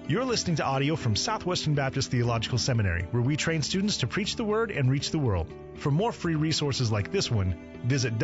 You're listening to audio from Southwestern Baptist Theological Seminary, where we train students to preach the Word and reach the world. For more free resources like this one, visit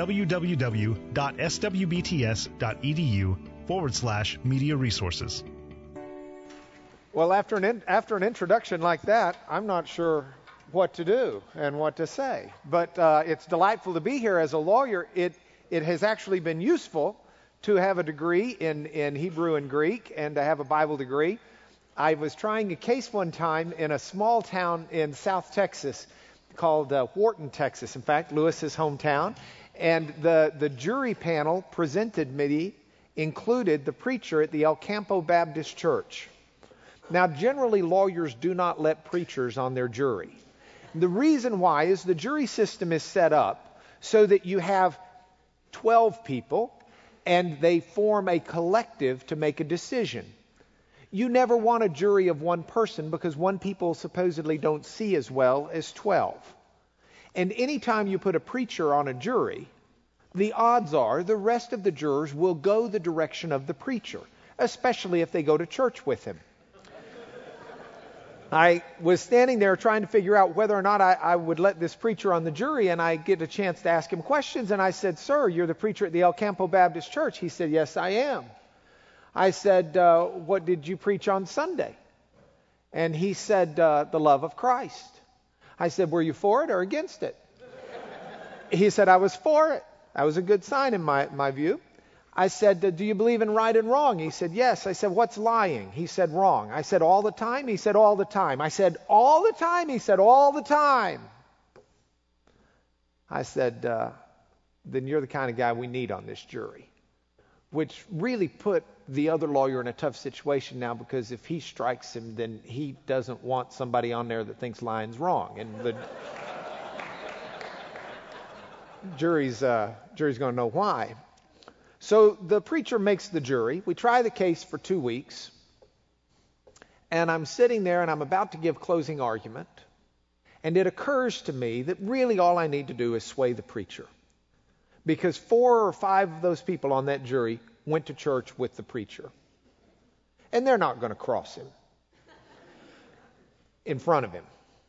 www.swbts.edu/media resources. Well, after an introduction like that, I'm not sure what to do and what to say. But it's delightful to be here as a lawyer. It has actually been useful to have a degree in Hebrew and Greek and to have a Bible degree. I was trying a case one time in a small town in South Texas called Wharton, Texas. In fact, Lewis's hometown. And the jury panel presented me included the preacher at the El Campo Baptist Church. Now, generally, lawyers do not let preachers on their jury. The reason why is the jury system is set up so that you have 12 people and they form a collective to make a decision. You never want a jury of one person because one people supposedly don't see as well as 12. And anytime you put a preacher on a jury, the odds are the rest of the jurors will go the direction of the preacher, especially if they go to church with him. I was standing there trying to figure out whether or not I would let this preacher on the jury, and I get a chance to ask him questions. And I said, "Sir, you're the preacher at the El Campo Baptist Church." He said, "Yes, I am." I said, "What did you preach on Sunday?" And he said, "The love of Christ." I said, "Were you for it or against it?" He said, "I was for it." That was a good sign in my view. I said, "Do you believe in right and wrong?" He said, "Yes." I said, "What's lying?" He said, "Wrong." I said, "All the time?" He said, "All the time." I said, "All the time?" He said, "All the time." I said, "Then you're the kind of guy we need on this jury." Which really put the other lawyer in a tough situation now, because if he strikes him, then he doesn't want somebody on there that thinks lying's wrong. And the jury's going to know why. So the preacher makes the jury. We try the case for 2 weeks. And I'm sitting there and I'm about to give closing argument. And it occurs to me that really all I need to do is sway the preacher. Because 4 or 5 of those people on that jury went to church with the preacher. And they're not going to cross him in front of him.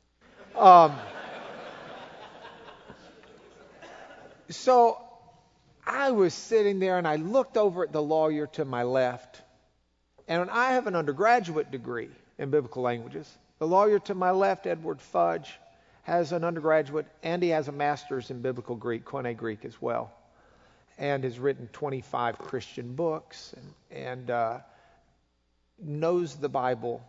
So I was sitting there and I looked over at the lawyer to my left. And I have an undergraduate degree in biblical languages. The lawyer to my left, Edward Fudge, has an undergraduate, and he has a master's in biblical Greek, Koine Greek as well, and has written 25 Christian books and knows the Bible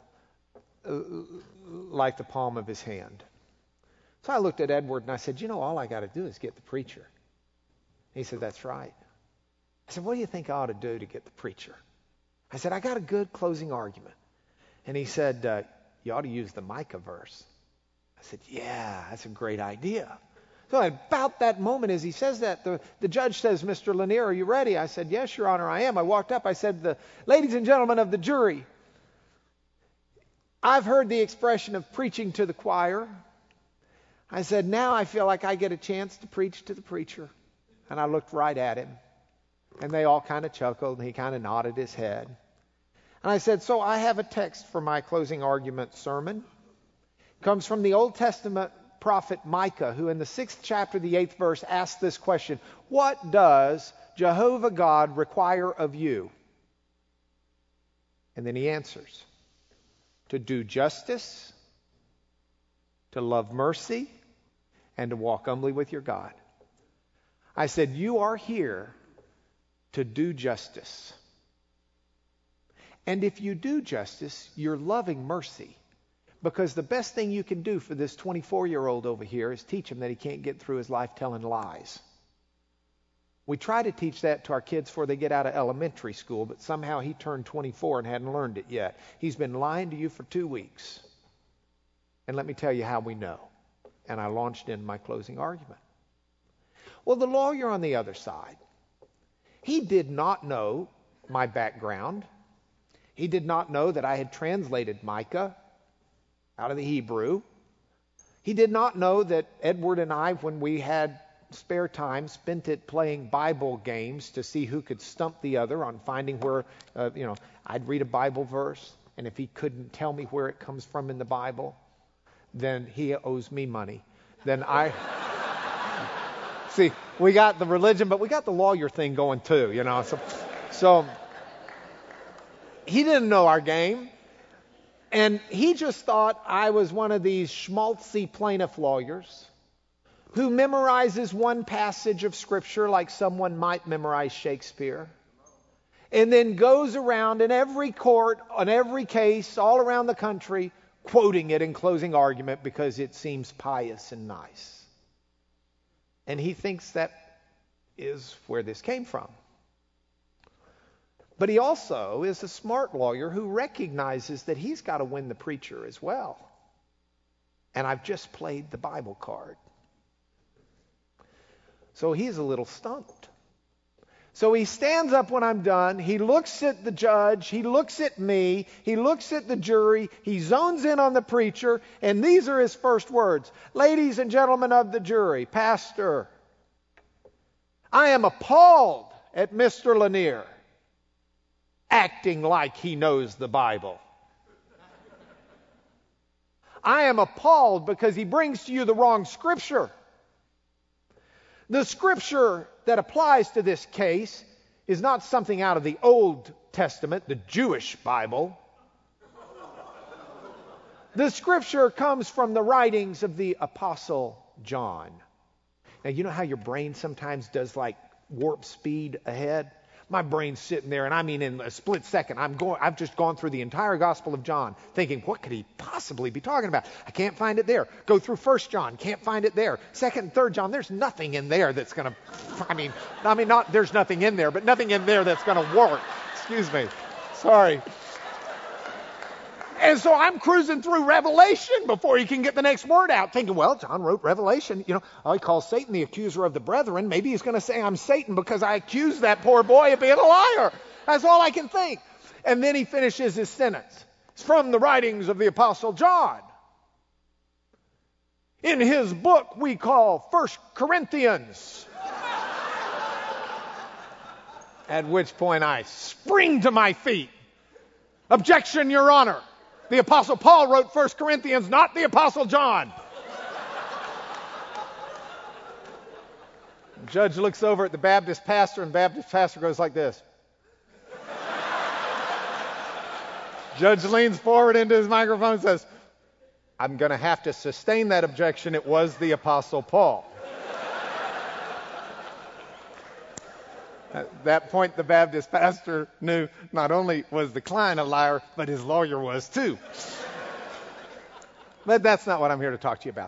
like the palm of his hand. So I looked at Edward and I said, all I got to do is get the preacher. He said, "That's right." I said, "What do you think I ought to do to get the preacher?" I said, "I got a good closing argument." And he said, "You ought to use the Micah verse." I said, "Yeah, that's a great idea." So at about that moment, as he says that, the judge says, "Mr. Lanier, are you ready?" I said, "Yes, Your Honor, I am." I walked up, I said, "Ladies and gentlemen of the jury, I've heard the expression of preaching to the choir." I said, "Now I feel like I get a chance to preach to the preacher." And I looked right at him. And they all kind of chuckled, and he kind of nodded his head. And I said, "So I have a text for my closing argument sermon. It comes from the Old Testament prophet Micah, who in the 6th chapter, the 8th verse, asks this question: What does Jehovah God require of you? And then he answers, to do justice, to love mercy, and to walk humbly with your God. I said, you are here to do justice. And if you do justice, you're loving mercy. Because the best thing you can do for this 24-year-old over here is teach him that he can't get through his life telling lies. We try to teach that to our kids before they get out of elementary school, but somehow he turned 24 and hadn't learned it yet. He's been lying to you for 2 weeks. And let me tell you how we know. And I launched in my closing argument. Well, the lawyer on the other side, he did not know my background. He did not know that I had translated Micah out of the Hebrew. He did not know that Edward and I, when we had spare time, spent it playing Bible games to see who could stump the other on finding where, I'd read a Bible verse, and if he couldn't tell me where it comes from in the Bible, then he owes me money. Then I... See, we got the religion, but we got the lawyer thing going too, you know. So he didn't know our game. And he just thought I was one of these schmaltzy plaintiff lawyers who memorizes one passage of Scripture like someone might memorize Shakespeare, and then goes around in every court, on every case, all around the country, quoting it in closing argument because it seems pious and nice. And he thinks that is where this came from. But he also is a smart lawyer who recognizes that he's got to win the preacher as well. And I've just played the Bible card. So he's a little stumped. So he stands up when I'm done. He looks at the judge. He looks at me. He looks at the jury. He zones in on the preacher. And these are his first words. Ladies and gentlemen of the jury, Pastor, I am appalled at Mr. Lanier acting like he knows the Bible. I am appalled because he brings to you the wrong Scripture. The Scripture that applies to this case is not something out of the Old Testament, the Jewish Bible. The Scripture comes from the writings of the Apostle John. Now, you know how your brain sometimes does like warp speed ahead? My brain's sitting there, and I mean in a split second, I've just gone through the entire Gospel of John, thinking, what could he possibly be talking about? I can't find it there. Go through 1 John, can't find it there. 2nd and 3rd John, there's nothing in there that's going to, not there's nothing in there, but nothing in there that's going to work. Excuse me. Sorry. And so I'm cruising through Revelation before he can get the next word out, thinking, well, John wrote Revelation. You know, he calls Satan the accuser of the brethren. Maybe he's going to say I'm Satan because I accused that poor boy of being a liar. That's all I can think. And then he finishes his sentence. It's from the writings of the Apostle John. In his book we call 1 Corinthians. At which point I spring to my feet. Objection, Your Honor. The Apostle Paul wrote 1 Corinthians, not the Apostle John. The judge looks over at the Baptist pastor, and Baptist pastor goes like this. Judge leans forward into his microphone and says, I'm going to have to sustain that objection. It was the Apostle Paul. At that point, the Baptist pastor knew not only was the client a liar, but his lawyer was too. But that's not what I'm here to talk to you about.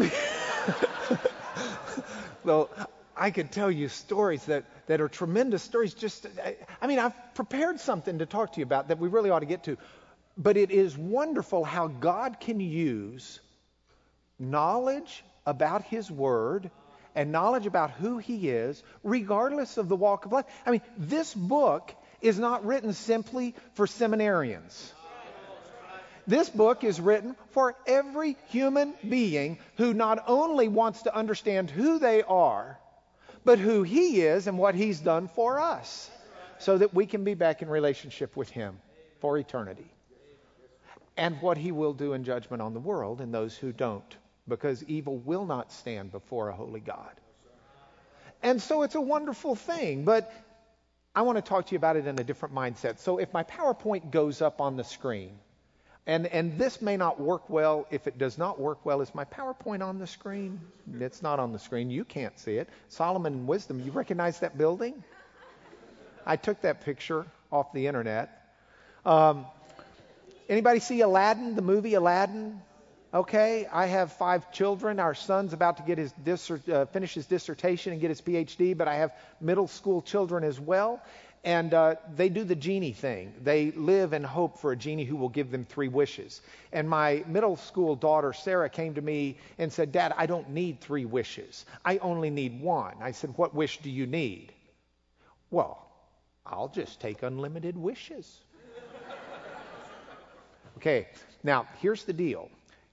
Though I could tell you stories that are tremendous stories. I've prepared something to talk to you about that we really ought to get to. But it is wonderful how God can use knowledge about His Word and knowledge about who He is, regardless of the walk of life. I mean, this book is not written simply for seminarians. This book is written for every human being who not only wants to understand who they are, but who He is and what He's done for us, so that we can be back in relationship with Him for eternity. And what He will do in judgment on the world and those who don't. Because evil will not stand before a holy God. And so it's a wonderful thing, but I want to talk to you about it in a different mindset. So if my PowerPoint goes up on the screen, and this may not work well, if it does not work well, is my PowerPoint on the screen? It's not on the screen. You can't see it. Solomon and Wisdom, you recognize that building? I took that picture off the internet. Anybody see Aladdin, the movie Aladdin? Okay, I have 5 children. Our son's about to get finish his dissertation and get his PhD, but I have middle school children as well. And they do the genie thing. They live and hope for a genie who will give them 3 wishes. And my middle school daughter, Sarah, came to me and said, Dad, I don't need 3 wishes. I only need 1. I said, what wish do you need? Well, I'll just take unlimited wishes. Okay, now here's the deal.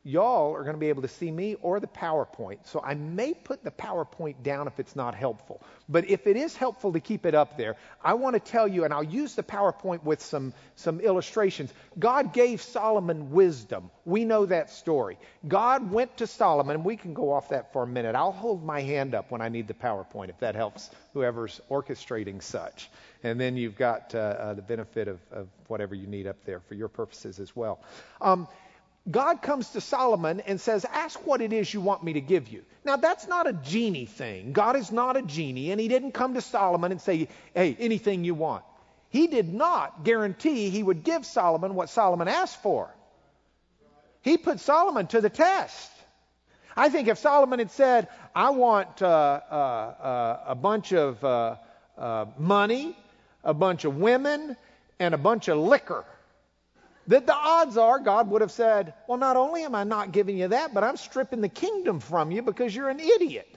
y'all are going to be able to see me or the PowerPoint. So I may put the PowerPoint down if it's not helpful. But if it is helpful to keep it up there, I want to tell you, and I'll use the PowerPoint with some illustrations. God gave Solomon wisdom. We know that story. God went to Solomon. We can go off that for a minute. I'll hold my hand up when I need the PowerPoint, if that helps whoever's orchestrating such. And then you've got the benefit of whatever you need up there for your purposes as well. God comes to Solomon and says, ask what it is you want me to give you. Now, that's not a genie thing. God is not a genie, and he didn't come to Solomon and say, hey, anything you want. He did not guarantee he would give Solomon what Solomon asked for. He put Solomon to the test. I think if Solomon had said, I want a bunch of money, a bunch of women, and a bunch of liquor, that the odds are God would have said, well, not only am I not giving you that, but I'm stripping the kingdom from you because you're an idiot.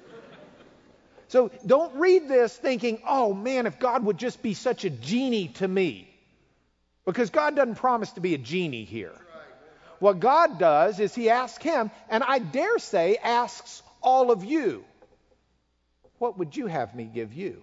So don't read this thinking, oh man, if God would just be such a genie to me. Because God doesn't promise to be a genie here. What God does is he asks him, and I dare say asks all of you, what would you have me give you?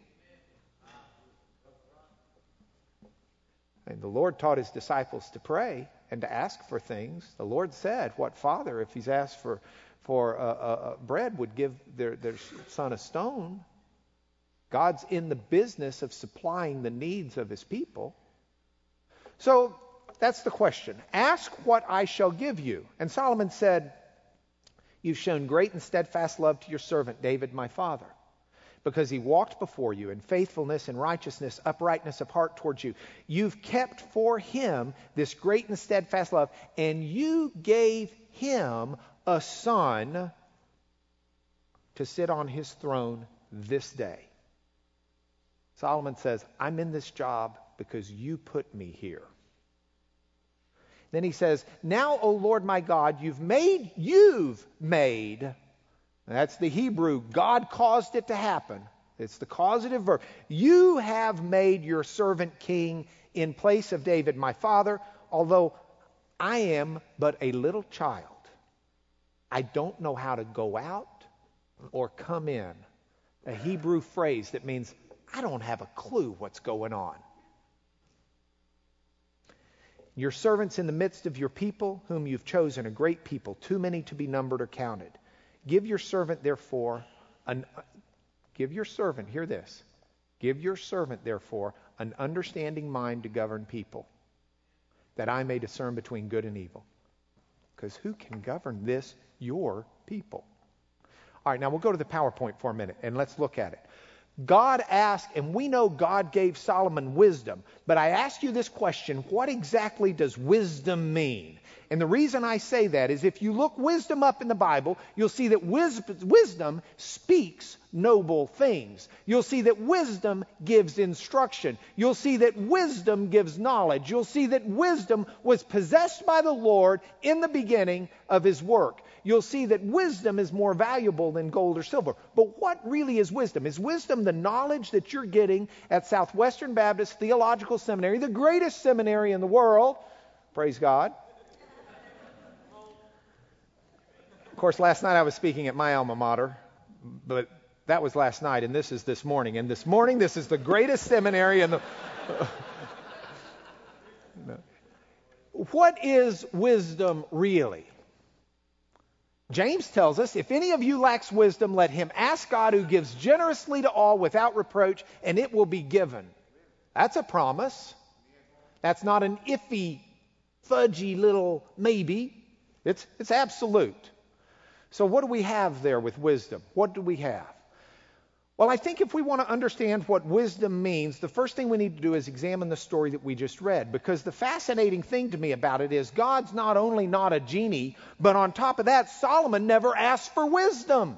And the Lord taught his disciples to pray and to ask for things. The Lord said, what father, if he's asked for bread, would give their son a stone? God's in the business of supplying the needs of his people. So that's the question. Ask what I shall give you. And Solomon said, you've shown great and steadfast love to your servant David, my father, because he walked before you in faithfulness and righteousness, uprightness of heart towards you. You've kept for him this great and steadfast love, and you gave him a son to sit on his throne this day. Solomon says, I'm in this job because you put me here. Then he says, now, O Lord my God, you've made, that's the Hebrew. God caused it to happen. It's the causative verb. You have made your servant king in place of David, my father, although I am but a little child. I don't know how to go out or come in. A Hebrew phrase that means I don't have a clue what's going on. Your servants in the midst of your people, whom you've chosen, a great people, too many to be numbered or counted. Give your servant, therefore, an understanding mind to govern people, that I may discern between good and evil. Because who can govern this, your people? All right, now we'll go to the PowerPoint for a minute, and let's look at it. God asked, and we know God gave Solomon wisdom, but I ask you this question, what exactly does wisdom mean? And the reason I say that is if you look wisdom up in the Bible, you'll see that wisdom speaks noble things. You'll see that wisdom gives instruction. You'll see that wisdom gives knowledge. You'll see that wisdom was possessed by the Lord in the beginning of his work. You'll see that wisdom is more valuable than gold or silver. But what really is wisdom? Is wisdom the knowledge that you're getting at Southwestern Baptist Theological Seminary, the greatest seminary in the world? Praise God. Of course, last night I was speaking at my alma mater, but that was last night, and this is this morning. And this morning, this is the greatest seminary in the... What is wisdom really? James tells us, if any of you lacks wisdom, let him ask God, who gives generously to all without reproach, and it will be given. That's a promise. That's not an iffy, fudgy little maybe. It's absolute. So what do we have there with wisdom? What do we have? Well, I think if we want to understand what wisdom means, the first thing we need to do is examine the story that we just read. Because the fascinating thing to me about it is God's not only not a genie, but on top of that, Solomon never asked for wisdom.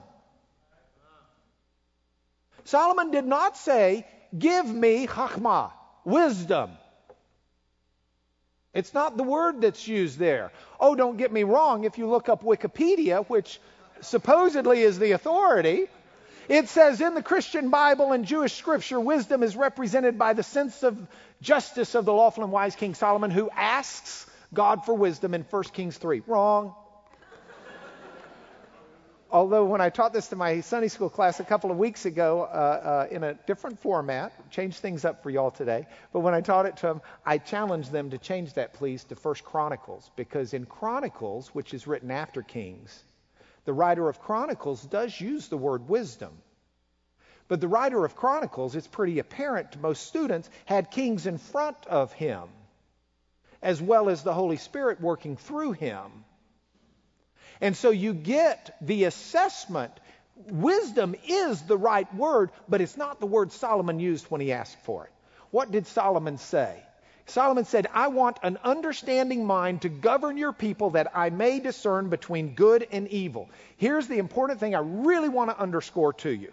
Solomon did not say, give me chachma, wisdom. It's not the word that's used there. Oh, don't get me wrong. If you look up Wikipedia, which supposedly is the authority, it says in the Christian Bible and Jewish scripture, wisdom is represented by the sense of justice of the lawful and wise King Solomon, who asks God for wisdom in 1 Kings 3. Wrong. Although when I taught this to my Sunday school class a couple of weeks ago in a different format, changed things up for y'all today, but when I taught it to them, I challenged them to change that, please, to 1 Chronicles, because in Chronicles, which is written after Kings, the writer of Chronicles does use the word wisdom. But the writer of Chronicles, it's pretty apparent to most students, had kings in front of him, as well as the Holy Spirit working through him. And so you get the assessment. Wisdom is the right word, but it's not the word Solomon used when he asked for it. What did Solomon say? Solomon said, I want an understanding mind to govern your people that I may discern between good and evil. Here's the important thing I really want to underscore to you.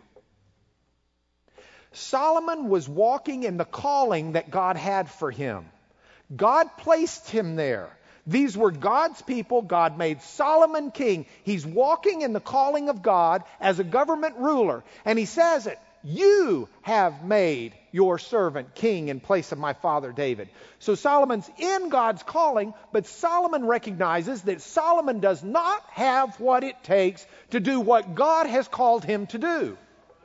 Solomon was walking in the calling that God had for him. God placed him there. These were God's people. God made Solomon king. He's walking in the calling of God as a government ruler. And he says it, you have made your servant king in place of my father David. So Solomon's in God's calling, but Solomon recognizes that Solomon does not have what it takes to do what God has called him to do.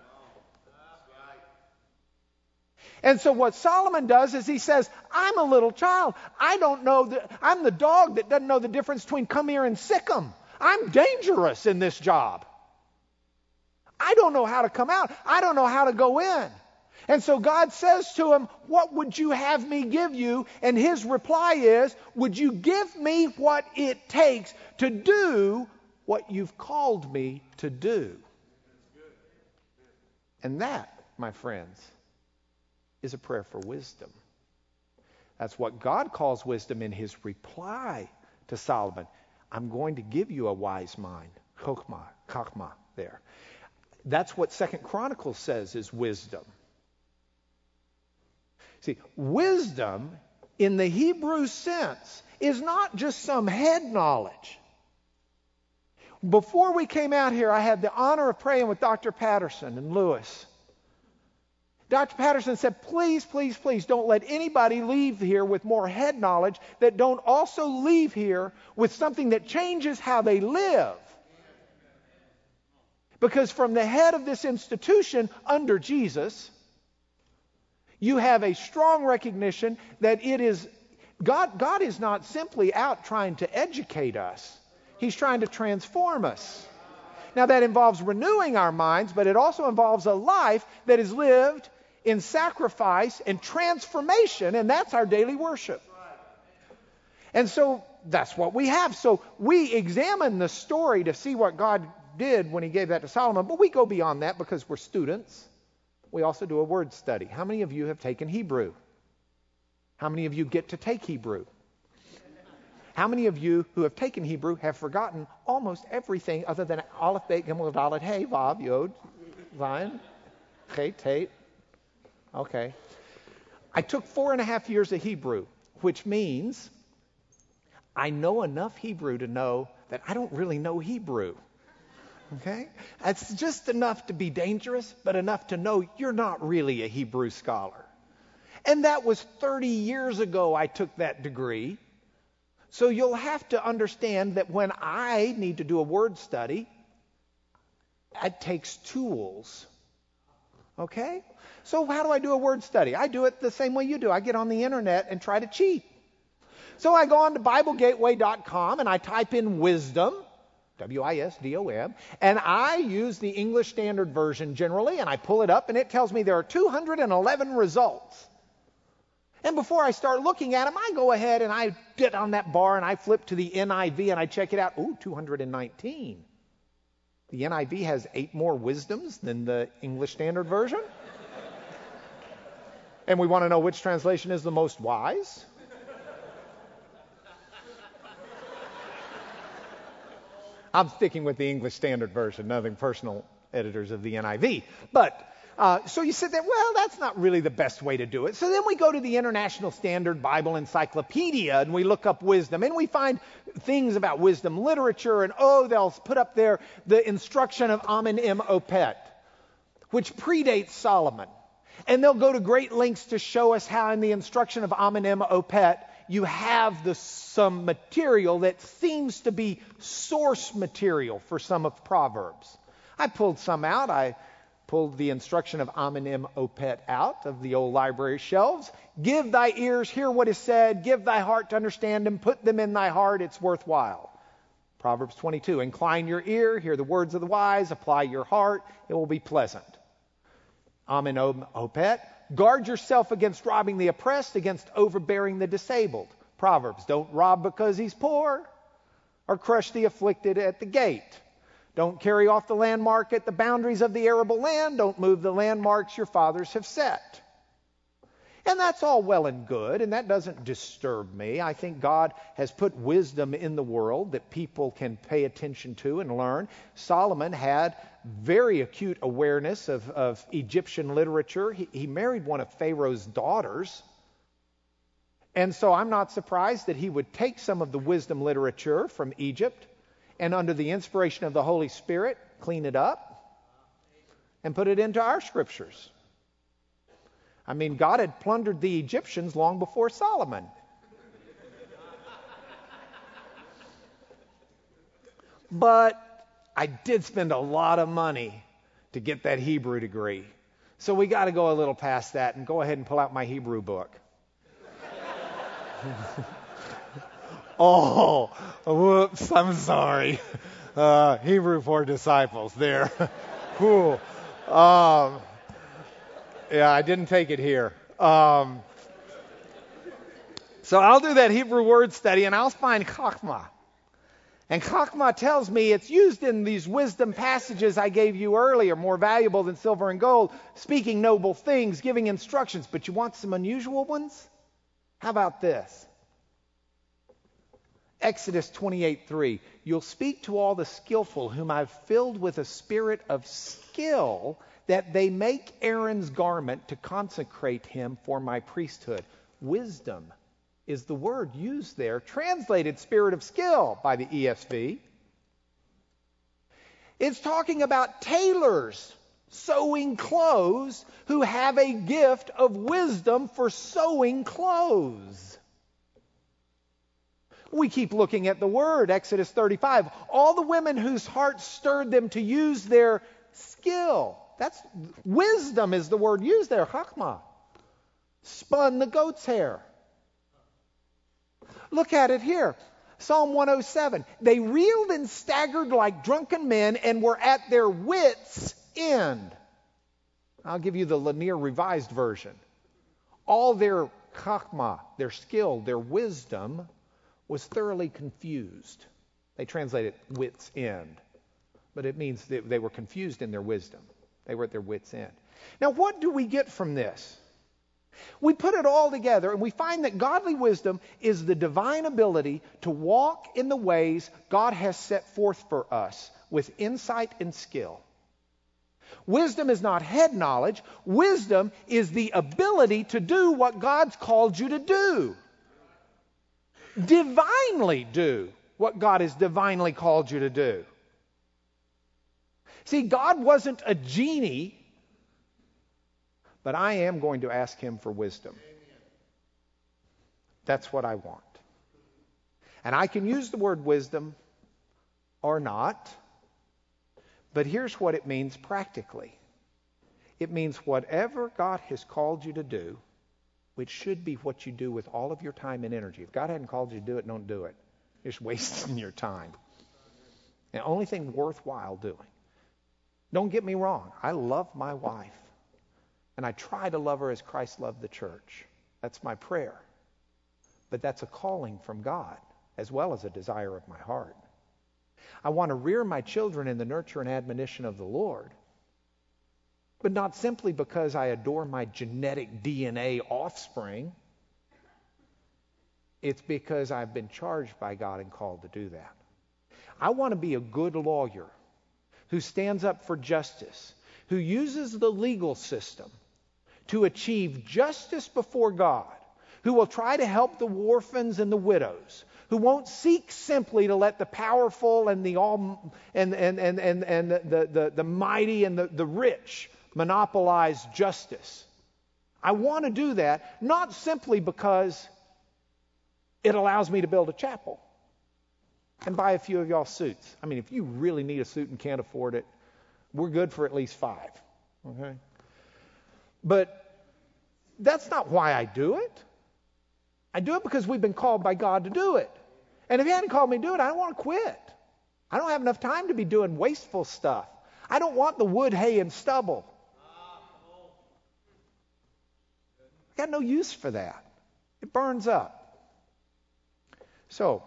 And so what Solomon does is he says, I'm a little child. I don't know, I'm the dog that doesn't know the difference between come here and sick 'em. I'm dangerous in this job. I don't know how to come out. I don't know how to go in. And so God says to him, what would you have me give you? And his reply is, would you give me what it takes to do what you've called me to do? And that, my friends, is a prayer for wisdom. That's what God calls wisdom in his reply to Solomon. I'm going to give you a wise mind. Chokmah there. That's what 2 Chronicles says is wisdom. See, wisdom in the Hebrew sense is not just some head knowledge. Before we came out here, I had the honor of praying with Dr. Patterson and Lewis. Dr. Patterson said, please, please, please don't let anybody leave here with more head knowledge that don't also leave here with something that changes how they live. Because from the head of this institution under Jesus, you have a strong recognition that it is God is not simply out trying to educate us. He's trying to transform us. Now that involves renewing our minds, but it also involves a life that is lived in sacrifice and transformation, and that's our daily worship. And so that's what we have. So we examine the story to see what God did when he gave that to Solomon, but we go beyond that because we're students. We also do a word study. How many of you have taken Hebrew? How many of you get to take Hebrew? How many of you who have taken Hebrew have forgotten almost everything other than Aleph, Bet, Gimel, Dalet, Hey, Vav, Yod, Zayin, Chet, Tet? Okay. I took 4.5 years of Hebrew, which means I know enough Hebrew to know that I don't really know Hebrew. Okay? That's just enough to be dangerous, but enough to know you're not really a Hebrew scholar. And that was 30 years ago I took that degree. So you'll have to understand that when I need to do a word study, it takes tools. Okay? So how do I do a word study? I do it the same way you do. I get on the internet and try to cheat. So I go on to BibleGateway.com and I type in wisdom, W-I-S-D-O-M, and I use the English Standard Version generally, and I pull it up and it tells me there are 211 results. And before I start looking at them, I go ahead and I get on that bar and I flip to the NIV and I check it out. Ooh, 219. The NIV has 8 more wisdoms than the English Standard Version. And we want to know which translation is the most wise. I'm sticking with the English Standard Version, nothing personal, editors of the NIV. But, so you sit there, well, that's not really the best way to do it. So then we go to the International Standard Bible Encyclopedia and we look up wisdom. And we find things about wisdom literature. And, they'll put up there the instruction of Amen Em Opet, which predates Solomon. And they'll go to great lengths to show us how in the instruction of Amen Em Opet, you have some material that seems to be source material for some of Proverbs. I pulled some out. I pulled the instruction of Amen Opet out of the old library shelves. Give thy ears, hear what is said. Give thy heart to understand them. Put them in thy heart. It's worthwhile. Proverbs 22, incline your ear, hear the words of the wise, apply your heart. It will be pleasant. Amen Opet, guard yourself against robbing the oppressed, against overbearing the disabled. Proverbs, don't rob because he's poor, or crush the afflicted at the gate. Don't carry off the landmark at the boundaries of the arable land. Don't move the landmarks your fathers have set. And that's all well and good, and that doesn't disturb me. I think God has put wisdom in the world that people can pay attention to and learn. Solomon had very acute awareness of Egyptian literature. He married one of Pharaoh's daughters. And so I'm not surprised that he would take some of the wisdom literature from Egypt and under the inspiration of the Holy Spirit, clean it up and put it into our scriptures. I mean, God had plundered the Egyptians long before Solomon. But I did spend a lot of money to get that Hebrew degree. So we got to go a little past that and go ahead and pull out my Hebrew book. Oh, whoops, I'm sorry. Hebrew for disciples there. Cool. Yeah, I didn't take it here. So I'll do that Hebrew word study and I'll find chachma. And chachma tells me it's used in these wisdom passages I gave you earlier, more valuable than silver and gold, speaking noble things, giving instructions. But you want some unusual ones? How about this? Exodus 28:3. You'll speak to all the skillful whom I've filled with a spirit of skill, that they make Aaron's garment to consecrate him for my priesthood. Wisdom is the word used there, translated spirit of skill by the ESV. It's talking about tailors sewing clothes who have a gift of wisdom for sewing clothes. We keep looking at the word, Exodus 35. All the women whose hearts stirred them to use their skill. That's wisdom is the word used there, chachma. Spun the goat's hair. Look at it here. Psalm 107. They reeled and staggered like drunken men and were at their wits' end. I'll give you the Lanier Revised Version. All their chachma, their skill, their wisdom was thoroughly confused. They translate it wits' end. But it means that they were confused in their wisdom. They were at their wits' end. Now, what do we get from this? We put it all together and we find that godly wisdom is the divine ability to walk in the ways God has set forth for us with insight and skill. Wisdom is not head knowledge. Wisdom is the ability to do what God's called you to do. Divinely do what God has divinely called you to do. See, God wasn't a genie, but I am going to ask him for wisdom. That's what I want. And I can use the word wisdom or not, but here's what it means practically. It means whatever God has called you to do, which should be what you do with all of your time and energy. If God hadn't called you to do it, don't do it. You're just wasting your time. The only thing worthwhile doing. Don't get me wrong. I love my wife. And I try to love her as Christ loved the church. That's my prayer. But that's a calling from God, as well as a desire of my heart. I want to rear my children in the nurture and admonition of the Lord. But not simply because I adore my genetic DNA offspring. It's because I've been charged by God and called to do that. I want to be a good lawyer who stands up for justice, who uses the legal system to achieve justice before God, who will try to help the orphans and the widows, who won't seek simply to let the powerful and the mighty and the rich monopolize justice. I want to do that not simply because it allows me to build a chapel and buy a few of y'all suits. I mean, if you really need a suit and can't afford it, we're good for at least 5. Okay? But that's not why I do it. I do it because we've been called by God to do it. And if He hadn't called me to do it, I don't want to quit. I don't have enough time to be doing wasteful stuff. I don't want the wood, hay, and stubble. I got no use for that. It burns up. So,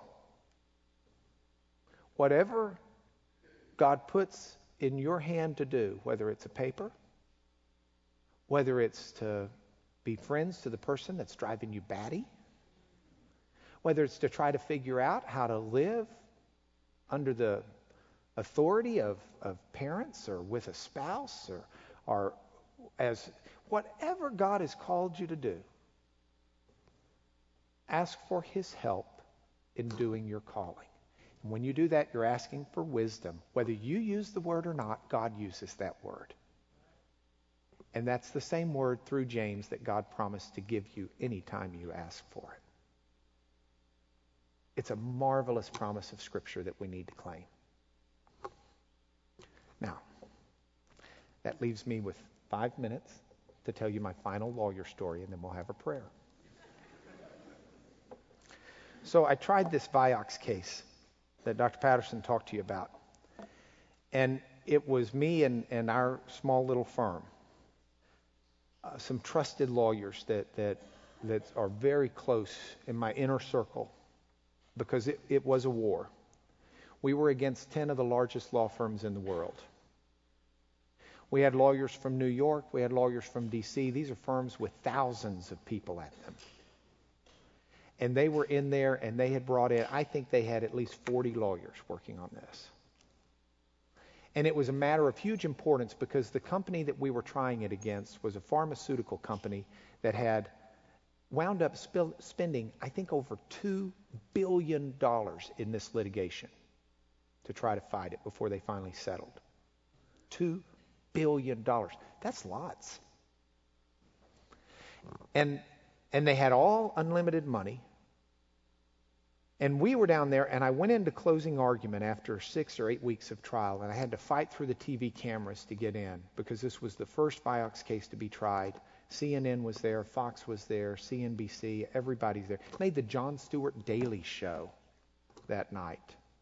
whatever God puts in your hand to do, whether it's a paper, whether it's to be friends to the person that's driving you batty, whether it's to try to figure out how to live under the authority of parents or with a spouse or as whatever God has called you to do, ask for His help in doing your calling. And when you do that, you're asking for wisdom. Whether you use the word or not, God uses that word. And that's the same word through James that God promised to give you anytime you ask for it. It's a marvelous promise of Scripture that we need to claim. Now, that leaves me with 5 minutes to tell you my final lawyer story, and then we'll have a prayer. So I tried this Vioxx case that Dr. Patterson talked to you about. And it was me and our small little firm, some trusted lawyers that are very close in my inner circle, because it was a war. We were against 10 of the largest law firms in the world. We had lawyers from New York. We had lawyers from D.C. These are firms with thousands of people at them. And they were in there, and they had brought in, I think they had at least 40 lawyers working on this. And it was a matter of huge importance because the company that we were trying it against was a pharmaceutical company that had wound up spending, I think, over $2 billion in this litigation to try to fight it before they finally settled. $2 billion. That's lots. And they had all unlimited money. And we were down there, and I went into closing argument after 6 or 8 weeks of trial, and I had to fight through the TV cameras to get in because this was the first Vioxx case to be tried. CNN was there, Fox was there, CNBC, everybody's there. Made the Jon Stewart Daily Show that night.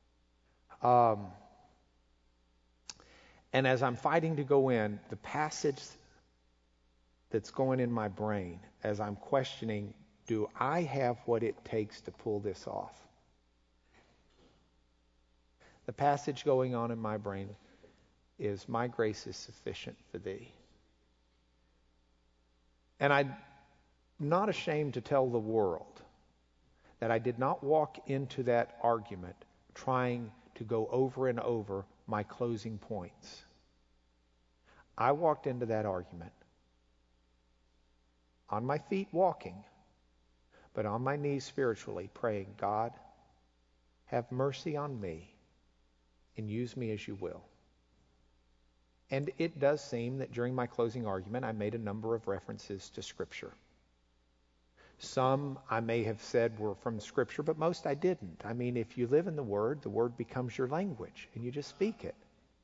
And as I'm fighting to go in, the passage that's going in my brain as I'm questioning, do I have what it takes to pull this off? The passage going on in my brain is, my grace is sufficient for thee. And I'm not ashamed to tell the world that I did not walk into that argument trying to go over and over my closing points. I walked into that argument on my feet walking, but on my knees spiritually praying, God, have mercy on me and use me as you will. And it does seem that during my closing argument, I made a number of references to Scripture. Some I may have said were from Scripture, but most I didn't. I mean, if you live in the Word becomes your language, and you just speak it.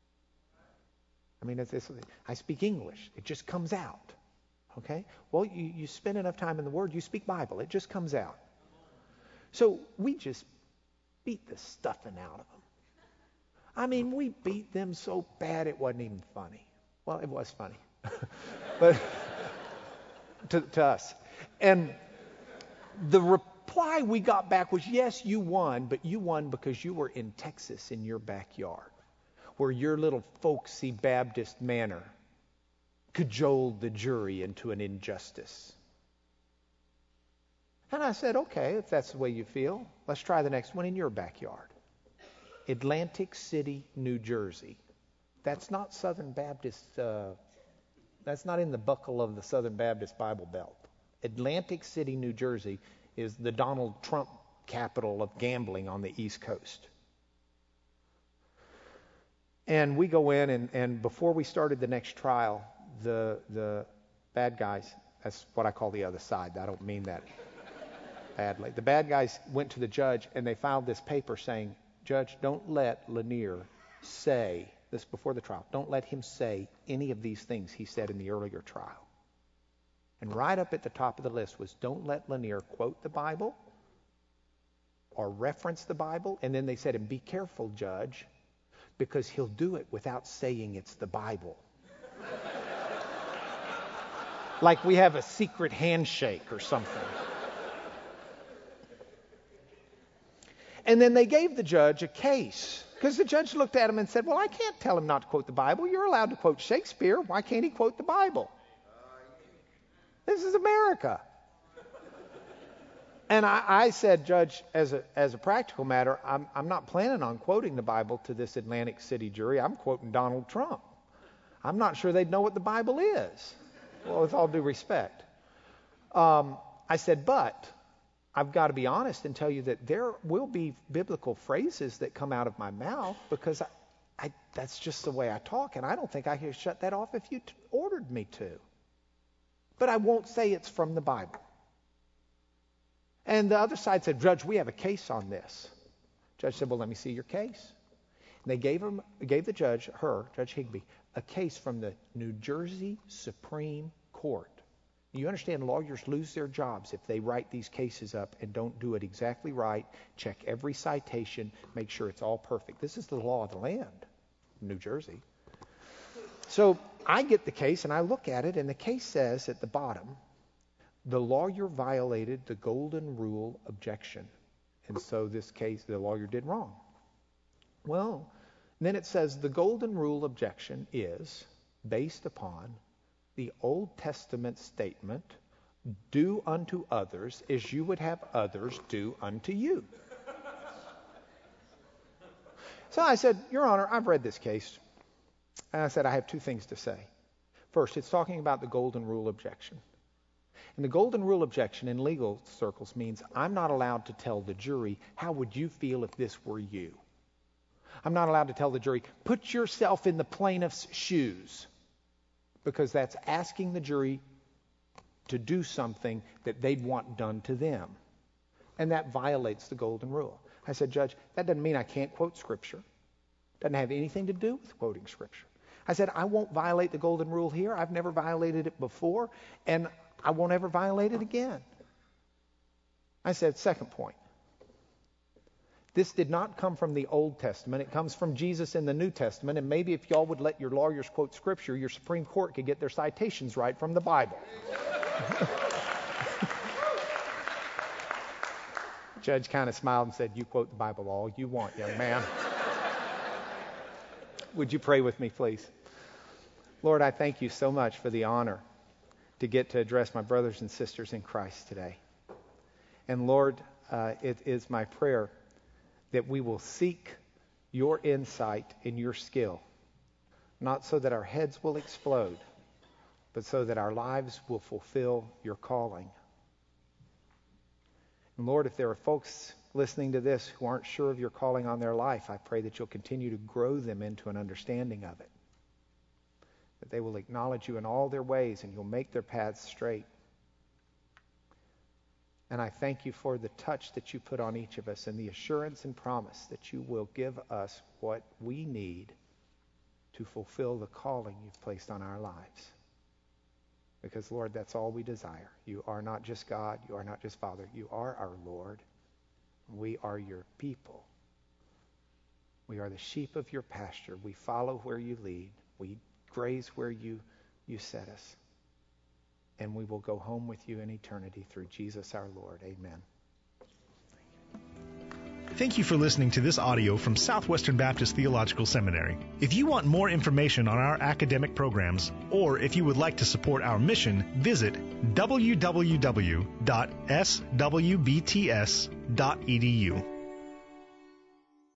I mean, I speak English. It just comes out. Okay? Well, you spend enough time in the Word, you speak Bible. It just comes out. So we just beat the stuffing out of them. I mean, we beat them so bad it wasn't even funny. Well, it was funny. But to us. And the reply we got back was, yes, you won, but you won because you were in Texas in your backyard, where your little folksy Baptist manner cajoled the jury into an injustice. And I said, okay, if that's the way you feel, let's try the next one in your backyard. Atlantic City, New Jersey. That's not Southern Baptist, that's not in the buckle of the Southern Baptist Bible Belt. Atlantic City, New Jersey is the Donald Trump capital of gambling on the East Coast. And we go in, and before we started the next trial, the bad guys, that's what I call the other side, I don't mean that. badly. The bad guys went to the judge and they filed this paper saying, Judge, don't let Lanier say, this before the trial, don't let him say any of these things he said in the earlier trial. And right up at the top of the list was, don't let Lanier quote the Bible or reference the Bible. And then they said, and be careful, Judge, because he'll do it without saying it's the Bible. Like we have a secret handshake or something. And then they gave the judge a case, because the judge looked at him and said, well, I can't tell him not to quote the Bible. You're allowed to quote Shakespeare. Why can't he quote the Bible? This is America. And I said, Judge, as a practical matter, I'm not planning on quoting the Bible to this Atlantic City jury. I'm quoting Donald Trump. I'm not sure they'd know what the Bible is. Well, with all due respect. I said, but I've got to be honest and tell you that there will be biblical phrases that come out of my mouth because that's just the way I talk, and I don't think I could shut that off if you ordered me to. But I won't say it's from the Bible. And the other side said, Judge, we have a case on this. Judge said, well, let me see your case. And they gave the judge, Judge Higbee, a case from the New Jersey Supreme Court. You understand, lawyers lose their jobs if they write these cases up and don't do it exactly right, check every citation, make sure it's all perfect. This is the law of the land, New Jersey. So I get the case and I look at it, and the case says at the bottom, the lawyer violated the golden rule objection. And so this case, the lawyer did wrong. Well, then it says the golden rule objection is based upon the Old Testament statement, do unto others as you would have others do unto you. So I said, Your Honor, I've read this case. And I said, I have two things to say. First, it's talking about the golden rule objection. And the golden rule objection in legal circles means I'm not allowed to tell the jury, how would you feel if this were you? I'm not allowed to tell the jury, put yourself in the plaintiff's shoes. Because that's asking the jury to do something that they'd want done to them. And that violates the golden rule. I said, Judge, that doesn't mean I can't quote Scripture. Doesn't have anything to do with quoting Scripture. I said, I won't violate the golden rule here. I've never violated it before, and I won't ever violate it again. I said, second point. This did not come from the Old Testament. It comes from Jesus in the New Testament. And maybe if y'all would let your lawyers quote Scripture, your Supreme Court could get their citations right from the Bible. Judge kind of smiled and said, you quote the Bible all you want, young man. Would you pray with me, please? Lord, I thank you so much for the honor to get to address my brothers and sisters in Christ today. And Lord, it is my prayer that we will seek your insight and your skill, not so that our heads will explode, but so that our lives will fulfill your calling. And Lord, if there are folks listening to this who aren't sure of your calling on their life, I pray that you'll continue to grow them into an understanding of it, that they will acknowledge you in all their ways and you'll make their paths straight. And I thank you for the touch that you put on each of us and the assurance and promise that you will give us what we need to fulfill the calling you've placed on our lives. Because, Lord, that's all we desire. You are not just God. You are not just Father. You are our Lord. We are your people. We are the sheep of your pasture. We follow where you lead. We graze where you set us. And we will go home with you in eternity through Jesus our Lord. Amen. Thank you for listening to this audio from Southwestern Baptist Theological Seminary. If you want more information on our academic programs, or if you would like to support our mission, visit www.swbts.edu.